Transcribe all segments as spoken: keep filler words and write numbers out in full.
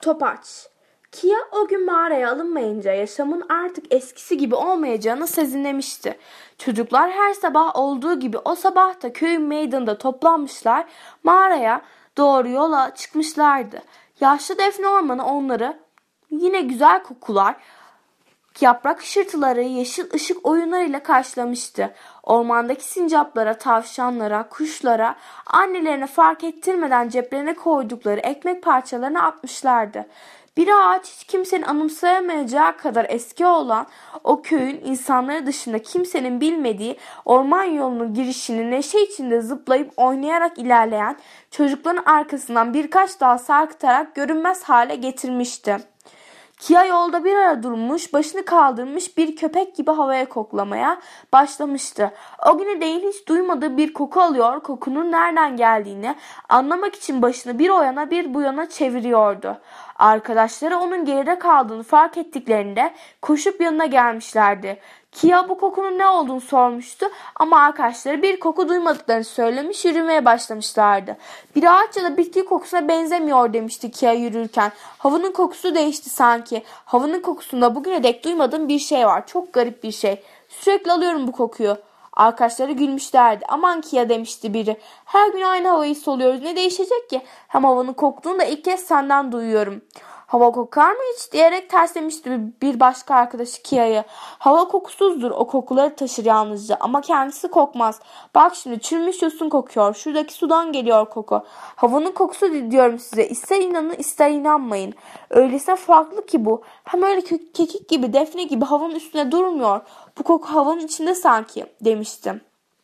Topaç. Kia o gün mağaraya alınmayınca yaşamın artık eskisi gibi olmayacağını sezinlemişti. Çocuklar her sabah olduğu gibi o sabah da köyün meydanında toplanmışlar, mağaraya doğru yola çıkmışlardı. Yaşlı Defne Ormanı onları yine güzel kokular, yaprak hışırtıları, yeşil ışık oyunlarıyla karşılamıştı. Ormandaki sincaplara, tavşanlara, kuşlara, annelerine fark ettirmeden ceplerine koydukları ekmek parçalarını atmışlardı. Bir ağaç hiç kimsenin anımsayamayacağı kadar eski olan o köyün insanları dışında kimsenin bilmediği orman yolunun girişini neşe içinde zıplayıp oynayarak ilerleyen çocukların arkasından birkaç dal sarkıtarak görünmez hale getirmişti. Kia yolda bir ara durmuş, başını kaldırmış bir köpek gibi havaya koklamaya başlamıştı. O güne değin hiç duymadığı bir koku alıyor, kokunun nereden geldiğini anlamak için başını bir o yana bir bu yana çeviriyordu. Arkadaşları onun geride kaldığını fark ettiklerinde koşup yanına gelmişlerdi. Kia bu kokunun ne olduğunu sormuştu ama arkadaşları bir koku duymadıklarını söylemiş, yürümeye başlamışlardı. Bir ağaç ya da bitki kokusuna benzemiyor demişti Kia yürürken. Havanın kokusu değişti sanki. Havanın kokusunda bugüne dek duymadığım bir şey var. Çok garip bir şey. Sürekli alıyorum bu kokuyu. Arkadaşları gülmüşlerdi. Aman Kia demişti biri. Her gün aynı havayı soluyoruz. Ne değişecek ki? Hem havanın koktuğunu da ilk kez senden duyuyorum. Hava kokar mı hiç diyerek terslemişti bir başka arkadaşı Kia'yı. Hava kokusuzdur, o kokuları taşır yalnızca ama kendisi kokmaz. Bak şimdi çürümüş yosun kokuyor, şuradaki sudan geliyor koku. Havanın kokusu diyorum size, ister inanın ister inanmayın. Öylesine farklı ki bu. Hem öyle kekik gibi, defne gibi havanın üstüne durmuyor. Bu koku havanın içinde sanki demiştim.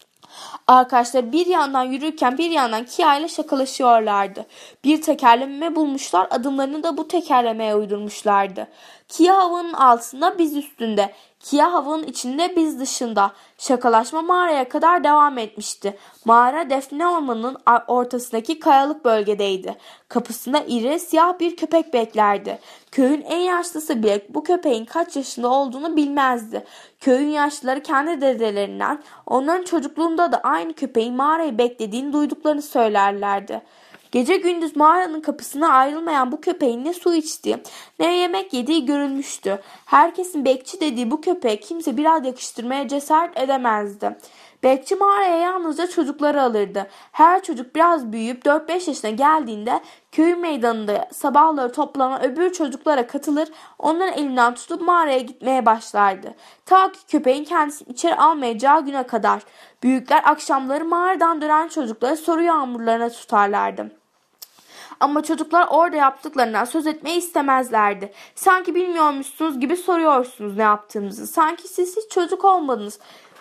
Arkadaşlar bir yandan yürürken bir yandan Kia ile şakalaşıyorlardı. Bir tekerleme bulmuşlar, adımlarını da bu tekerlemeye uydurmuşlardı. Kia havanın altında, biz üstünde. Kia havanın içinde, biz dışında. Şakalaşma mağaraya kadar devam etmişti. Mağara Defne Ormanı'nın ortasındaki kayalık bölgedeydi. Kapısında iri, siyah bir köpek beklerdi. Köyün en yaşlısı bile bu köpeğin kaç yaşında olduğunu bilmezdi. Köyün yaşlıları kendi dedelerinden, onların çocukluğunda da aynı köpeğin mağarayı beklediğini duyduklarını söylerlerdi. Gece gündüz mağaranın kapısına ayrılmayan bu köpeğin ne su içtiği ne yemek yediği görülmüştü. Herkesin bekçi dediği bu köpeğe kimse biraz yakıştırmaya cesaret edemezdi. Bekçi mağaraya yalnızca çocukları alırdı. Her çocuk biraz büyüyüp dört beş yaşına geldiğinde köyün meydanında sabahları toplanan öbür çocuklara katılır, onların elinden tutup mağaraya gitmeye başlardı. Ta ki köpeğin kendisini içeri almayacağı güne kadar. Büyükler akşamları mağaradan dönen çocukları soru yağmurlarına tutarlardı. Ama çocuklar orada yaptıklarından söz etmeyi istemezlerdi. Sanki bilmiyormuşsunuz gibi soruyorsunuz ne yaptığımızı. Sanki siz hiç çocuk olmadınız,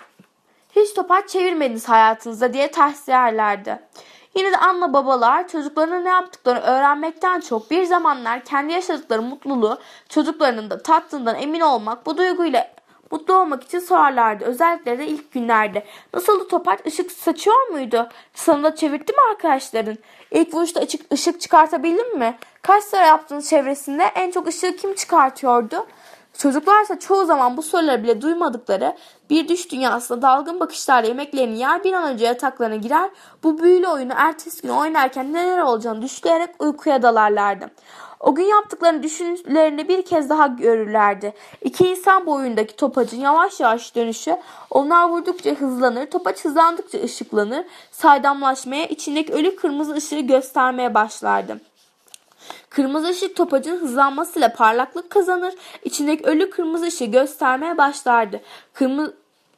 hiç topaç çevirmediniz hayatınızda diye tahsiyerlerdi. Yine de anne babalar çocuklarının ne yaptıklarını öğrenmekten çok bir zamanlar kendi yaşadıkları mutluluğu çocuklarının da tattığından emin olmak, bu duyguyla mutlu olmak için sorarlardı. Özellikle de ilk günlerde. Nasıldı topaç? Işık saçıyor muydu? Sana da çevirdi mi arkadaşların? İlk vuruşta ışık, ışık çıkartabildin mi? Kaç sıra yaptığınız çevresinde en çok ışığı kim çıkartıyordu? Çocuklarsa çoğu zaman bu soruları bile duymadıkları bir düş dünyasında dalgın bakışlarla yemeklerini yer, bir an önce yataklarına girer, bu büyülü oyunu ertesi gün oynarken neler olacağını düşünerek uykuya dalarlardı. O gün yaptıklarını düşünlerini bir kez daha görürlerdi. İki insan boyundaki topacın yavaş yavaş dönüşü, onlar vurdukça hızlanır, topaç hızlandıkça ışıklanır, saydamlaşmaya, içindeki ölü kırmızı ışığı göstermeye başlardı. Kırmızı ışık topacın hızlanmasıyla parlaklık kazanır, içindeki ölü kırmızı ışığı göstermeye başlardı. Kırmızı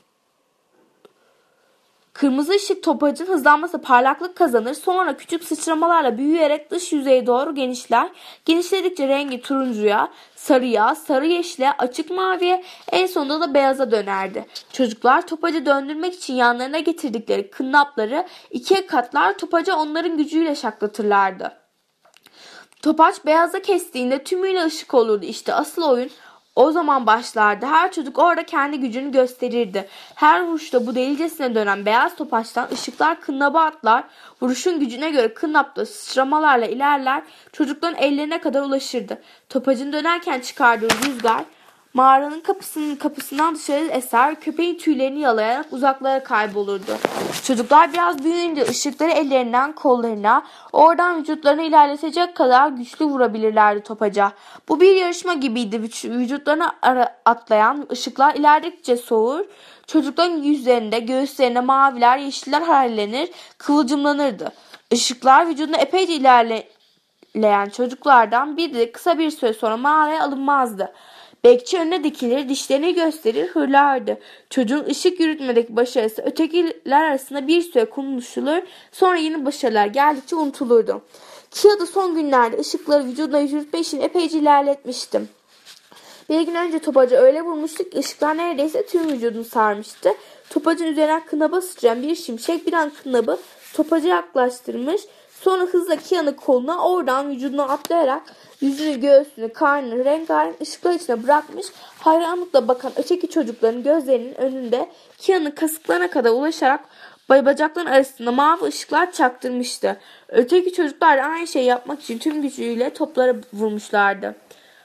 Kırmızı ışık topacın hızlanması parlaklık kazanır, sonra küçük sıçramalarla büyüyerek dış yüzeye doğru genişler. Genişledikçe rengi turuncuya, sarıya, sarı yeşile, açık maviye, en sonunda da beyaza dönerdi. Çocuklar topacı döndürmek için yanlarına getirdikleri kınnapları ikiye katlar, topaca onların gücüyle şaklatırlardı. Topaç beyaza kestiğinde tümüyle ışık olurdu. İşte asıl oyun o zaman başlardı. Her çocuk orada kendi gücünü gösterirdi. Her vuruşta bu delicesine dönen beyaz topaçtan ışıklar kınnaba atlar. Vuruşun gücüne göre kınnapta sıçramalarla ilerler. Çocukların ellerine kadar ulaşırdı. Topacın dönerken çıkardığı rüzgar Mağaranın kapısının kapısından dışarı eser, köpeğin tüylerini yalayarak uzaklara kaybolurdu. Çocuklar biraz büyüyünce ışıkları ellerinden kollarına, oradan vücutlarını ilerletecek kadar güçlü vurabilirlerdi topaca. Bu bir yarışma gibiydi. Vücutlarına atlayan ışıklar ilerledikçe soğur, çocukların yüzlerinde, göğüslerinde maviler, yeşiller harlenir, kıvılcımlanırdı. Işıklar vücuduna epeyce ilerleyen çocuklardan biri de kısa bir süre sonra mağaraya alınmazdı. Bekçi önüne dikilir, dişlerini gösterir, hırlardı. Çocuğun ışık yürütmedeki başarısı ötekiler arasında bir süre konuşulur, sonra yeni başarılar geldikçe unutulurdu. Kia da son günlerde ışıkları vücuduna yürütme işini epeyce ilerletmiştim. Bir gün önce topacı öyle vurmuştuk ki ışıklar neredeyse tüm vücudunu sarmıştı. Topacın üzerine kınaba sıçrayan bir şimşek bir an kınabı topacı yaklaştırmış. Sonra hızla Kia'nın koluna, oradan vücuduna atlayarak yüzünü, göğsünü, karnını rengarenk ışıklar içine bırakmış. Hayranlıkla bakan öteki çocukların gözlerinin önünde Kia'nın kasıklarına kadar ulaşarak bacakların arasında mavi ışıklar çaktırmıştı. Öteki çocuklar da aynı şeyi yapmak için tüm gücüyle toplara vurmuşlardı.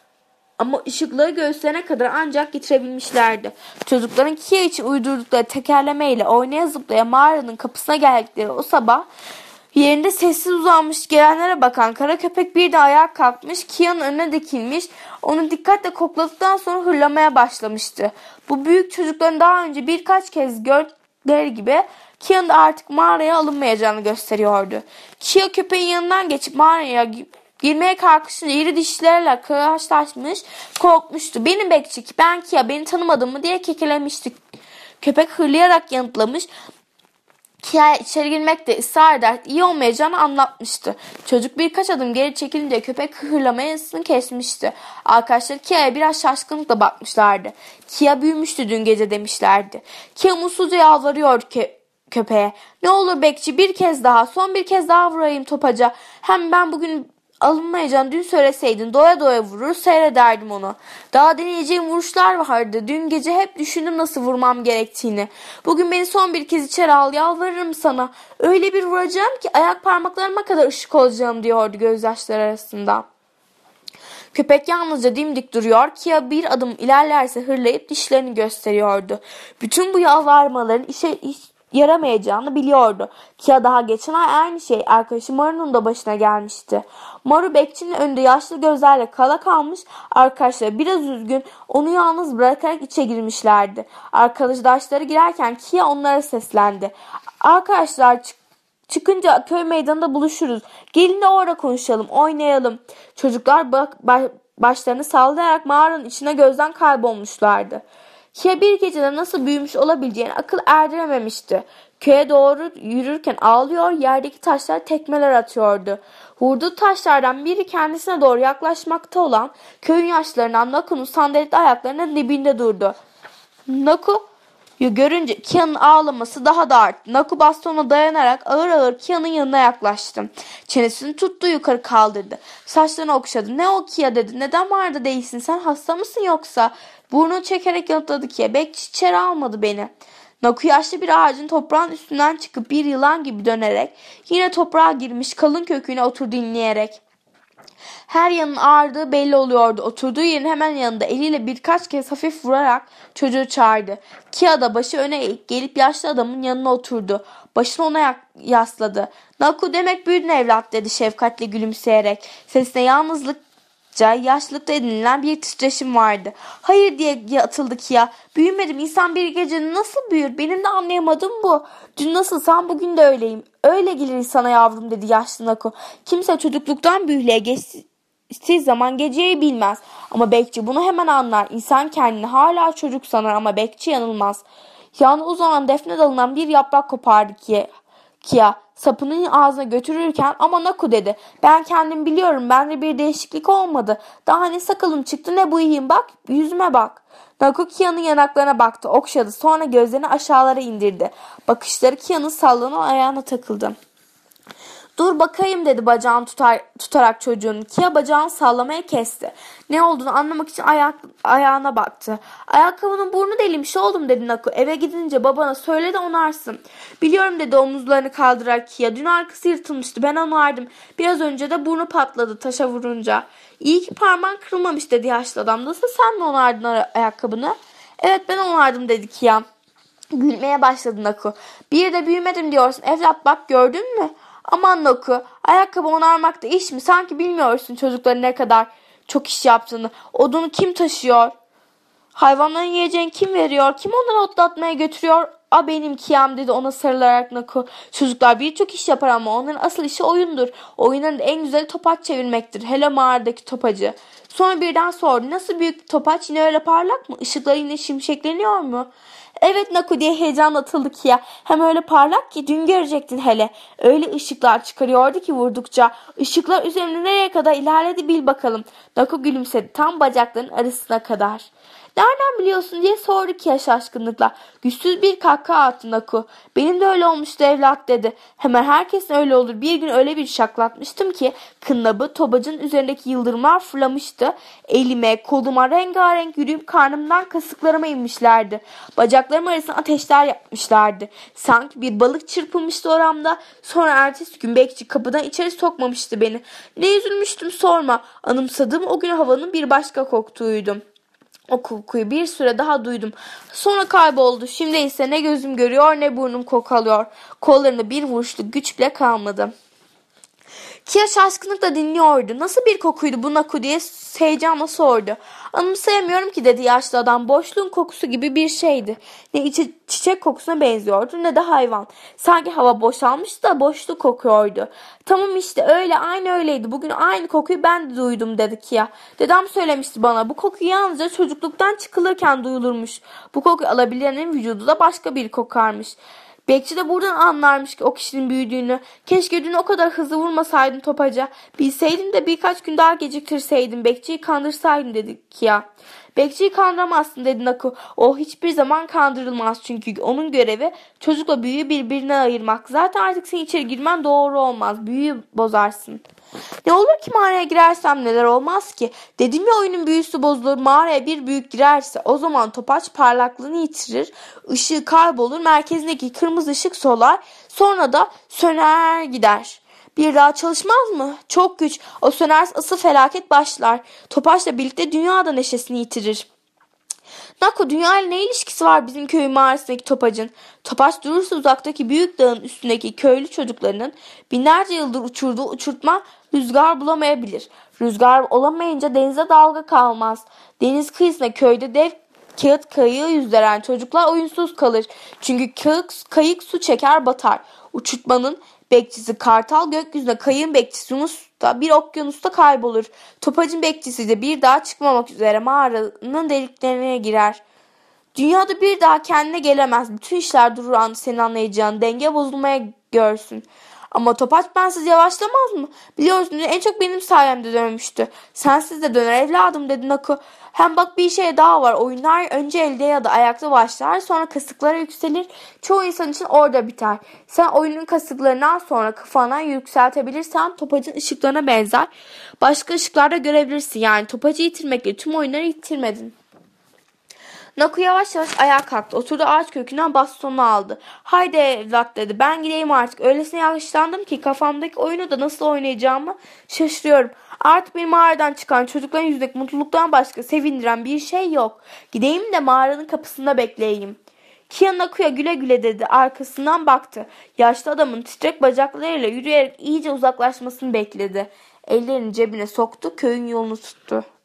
Ama ışıkları göğüslerine kadar ancak getirebilmişlerdi. Çocukların Kia için uydurdukları tekerlemeyle oynaya zıplaya mağaranın kapısına geldikleri o sabah yerinde sessiz uzanmış gelenlere bakan kara köpek bir de ayağa kalkmış, Kia'nın önüne dikilmiş, onu dikkatle kokladıktan sonra hırlamaya başlamıştı. Bu büyük çocukların daha önce birkaç kez gördükleri gibi Kia'nın da artık mağaraya alınmayacağını gösteriyordu. Kia köpeğin yanından geçip mağaraya girmeye kalkışınca iri dişlerle karşılaşmış, korkmuştu. "Benim bekçi, ben Kia, beni tanımadın mı?" diye kekelemişti. Köpek hırlayarak yanıtlamış. Kia'ya içeri girmekte ısrar eder, iyi olmayacağını anlatmıştı. Çocuk birkaç adım geri çekilince köpek hırlamayasını kesmişti. Arkadaşları Kia'ya biraz şaşkınlıkla bakmışlardı. "Kia büyümüştü dün gece," demişlerdi. Kia mutsuzca yalvarıyor kö köpeğe. "Ne olur bekçi, bir kez daha, son bir kez daha vurayım topaca. Hem ben bugün alınmayacağını dün söyleseydin doya doya vurur seyrederdim onu. Daha deneyeceğim vuruşlar vardı. Dün gece hep düşündüm nasıl vurmam gerektiğini. Bugün beni son bir kez içeri al, yalvarırım sana. Öyle bir vuracağım ki ayak parmaklarıma kadar ışık olacağım," diyordu gözyaşları arasında. Köpek yalnızca dimdik duruyor, Kia bir adım ilerlerse hırlayıp dişlerini gösteriyordu. Bütün bu yalvarmaların işe iş yaramayacağını biliyordu. Kia daha geçen ay aynı şey arkadaşı Maru'nun da başına gelmişti. Maru bekçinin önünde yaşlı gözlerle kala kalmış, arkadaşları biraz üzgün onu yalnız bırakarak içe girmişlerdi. Arkadaşları girerken Kia onlara seslendi. "Arkadaşlar, çık çıkınca köy meydanında buluşuruz. Gelin de orada konuşalım, oynayalım." Çocuklar bak başlarını sallayarak mağaranın içine gözden kaybolmuşlardı. Kia bir gecede nasıl büyümüş olabileceğini akıl erdirememişti. Köye doğru yürürken ağlıyor, yerdeki taşlar tekmeler atıyordu. Vurduğu taşlardan biri kendisine doğru yaklaşmakta olan köyün yaşlılarından Naku'nun sandaletli ayaklarının dibinde durdu. Naku görünce Kia'nın ağlaması daha da arttı. Naku bastonuna dayanarak ağır ağır Kia'nın yanına yaklaştı. Çenesini tuttu, yukarı kaldırdı. Saçlarını okşadı. "Ne o Kia?" dedi. "Neden vardı değilsin? Sen hasta mısın yoksa?" Burnunu çekerek yanıtladı Kia. "Bekçi içeri almadı beni." Naku yaşlı bir ağacın toprağın üstünden çıkıp bir yılan gibi dönerek yine toprağa girmiş, kalın köküne oturdu dinleyerek. Her yanın ağrıdığı belli oluyordu. Oturduğu yerin hemen yanında eliyle birkaç kez hafif vurarak çocuğu çağırdı. Kia da başı öne eğik gelip yaşlı adamın yanına oturdu. Başını ona yasladı. "Naku, demek büyüdün evlat," dedi şefkatle gülümseyerek. Sesine yalnızlık yaşlılıkta edinilen bir titreşim vardı. "Hayır," diye atıldı Kia. "Büyümedim. İnsan bir gecede nasıl büyür? Benim de anlayamadığım bu. Dün nasılsam bugün de öyleyim. Öyle gelir insana yavrum," dedi yaşlı Naku. "Kimse çocukluktan büyülüğe geçtiği zaman geceyi bilmez. Ama bekçi bunu hemen anlar. İnsan kendini hala çocuk sanar ama bekçi yanılmaz." Yanına uzanan defne dalından bir yaprak kopardı Kia. Kia sapının ağzına götürürken "Ama Naku," dedi. "Ben kendim biliyorum. Bende bir değişiklik olmadı. Daha ne sakalım çıktı ne bıyığım. Bak, yüzüme bak." Naku Kia'nın yanaklarına baktı, okşadı. Sonra gözlerini aşağılara indirdi. Bakışları Kia'nın sallanan ayağına takıldı. Dur bakayım dedi bacağını tutar, tutarak çocuğun. Kia bacağını sallamaya kesti. Ne olduğunu anlamak için ayak, ayağına baktı. Ayakkabının burnu deliymiş oğlum dedi Naku. Eve gidince babana söyle de onarsın. Biliyorum dedi omuzlarını kaldırarak Kia. Dün arkası yırtılmıştı, ben onardım. Biraz önce de burnu patladı taşa vurunca. İyi ki parmağın kırılmamış dedi yaşlı adam. Nasıl sen mi onardın ayakkabını? Evet ben onardım dedi Kia. Gülmeye başladı Naku. Bir de büyümedim diyorsun evlat, bak gördün mü? Aman Naku, ayakkabı onarmak da iş mi? Sanki bilmiyorsun çocukların ne kadar çok iş yaptığını. Odunu kim taşıyor? Hayvanların yiyeceğini kim veriyor? Kim onları otlatmaya götürüyor? A benim Kiam dedi ona sarılarak Naku. Çocuklar birçok iş yapar ama onların asıl işi oyundur. Oyunların da en güzeli topaç çevirmektir. Hele mağaradaki topacı. Sonra birden sordu. Nasıl büyük topaç, yine öyle parlak mı? Işıkları yine şimşekleniyor mu? Evet Naku diye heyecanla atıldı Kia. Hem öyle parlak ki dün görecektin hele. Öyle ışıklar çıkarıyordu ki vurdukça. Işıklar üzerinde nereye kadar ilerledi bil bakalım. Naku gülümsedi tam bacaklarının arasına kadar. Nereden biliyorsun diye sordu Kia şaşkınlıkla. Güçsüz bir kahkaha attı Naku. Benim de öyle olmuştu evlat dedi. Hemen herkesin öyle olur. Bir gün öyle bir şaklatmıştım ki kınnabı tobacın üzerindeki yıldırımlar fırlamıştı. Elime, koluma rengarenk yürüyüp karnımdan kasıklarıma inmişlerdi. Bacaklarım arasına ateşler yapmışlardı. Sanki bir balık çırpılmıştı oramda. Sonra ertesi gün bekçi kapıdan içeri sokmamıştı beni. Ne üzülmüştüm sorma. Anımsadığım o gün havanın bir başka koktuğuydu. O kokuyu bir süre daha duydum. Sonra kayboldu. Şimdi ise ne gözüm görüyor ne burnum kokalıyor. Kollarında bir vuruşluk güç bile kalmadı. Kia şaşkınlıkla dinliyordu. Nasıl bir kokuydu bu Naku diye heyecanla sordu. Anımsayamıyorum ki dedi yaşlı adam. Boşluğun kokusu gibi bir şeydi. Ne içi, çiçek kokusuna benziyordu ne de hayvan. Sanki hava boşalmış da boşluk kokuyordu. Tamam işte öyle, aynı öyleydi. Bugün aynı kokuyu ben de duydum dedi Kia. Dedem söylemişti bana. Bu koku yalnızca çocukluktan çıkılırken duyulurmuş. Bu kokuyu alabilenin vücudu da başka bir kokarmış. Bekçi de buradan anlarmış ki o kişinin büyüdüğünü. Keşke dün o kadar hızlı vurmasaydın topaca. Bilseydin de birkaç gün daha geciktirseydin. Bekçiyi kandırsaydın dedi Kia. Bekçiyi kandıramazsın dedi Naku. O hiçbir zaman kandırılmaz çünkü onun görevi çocukla büyüğü birbirine ayırmak. Zaten artık senin içeri girmen doğru olmaz. Büyüyü bozarsın. Ne olur ki mağaraya girersem neler olmaz ki? Dedim ya oyunun büyüsü bozulur. Mağaraya bir büyük girerse o zaman topaç parlaklığını yitirir. Işığı kaybolur. Merkezindeki kırmızı ışık solar. Sonra da söner gider. Bir daha çalışmaz mı? Çok güç. O sönerse asıl felaket başlar. Topaçla birlikte dünya da neşesini yitirir. Naku, dünya ile ne ilişkisi var bizim köyün mağarasındaki topacın? Topaç durursa uzaktaki büyük dağın üstündeki köylü çocuklarının binlerce yıldır uçurduğu uçurtma rüzgar bulamayabilir. Rüzgar olamayınca denize dalga kalmaz. Deniz kıyısında köyde dev kağıt kayığı yüzdüren çocuklar oyunsuz kalır. Çünkü kağıt, kayık su çeker batar. Uçurtmanın bekçisi kartal gökyüzüne, kayığın bekçisi Yunus da bir okyanusta kaybolur. Topacın bekçisi de bir daha çıkmamak üzere mağaranın deliklerine girer. Dünyada bir daha kendine gelemez. Bütün işler durur an senin anlayacağın. Denge bozulmaya görsün. Ama topaç bensiz yavaşlamaz mı? Biliyorsun en çok benim sayemde dönmüştü. Sensiz de döner evladım dedi Naku. Hem bak bir şey daha var. Oyunlar önce elde ya da ayakta başlar. Sonra kasıklara yükselir. Çoğu insan için orada biter. Sen oyunun kasıklarından sonra kafana yükseltebilirsen topacın ışıklarına benzer. Başka ışıklarda görebilirsin. Yani topacı yitirmekle tüm oyunları yitirmedin. Naku yavaş yavaş ayağa kalktı. Oturdu ağaç kökünden bastonunu aldı. Haydi evlat dedi. Ben gideyim artık. Öylesine yaşlandım ki kafamdaki oyunu da nasıl oynayacağımı şaşırıyorum. Artık bir mağaradan çıkan çocukların yüzündeki mutluluktan başka sevindiren bir şey yok. Gideyim de mağaranın kapısında bekleyeyim. Kia Naku'ya güle güle dedi. Arkasından baktı. Yaşlı adamın titrek bacaklarıyla yürüyerek iyice uzaklaşmasını bekledi. Ellerini cebine soktu. Köyün yolunu tuttu.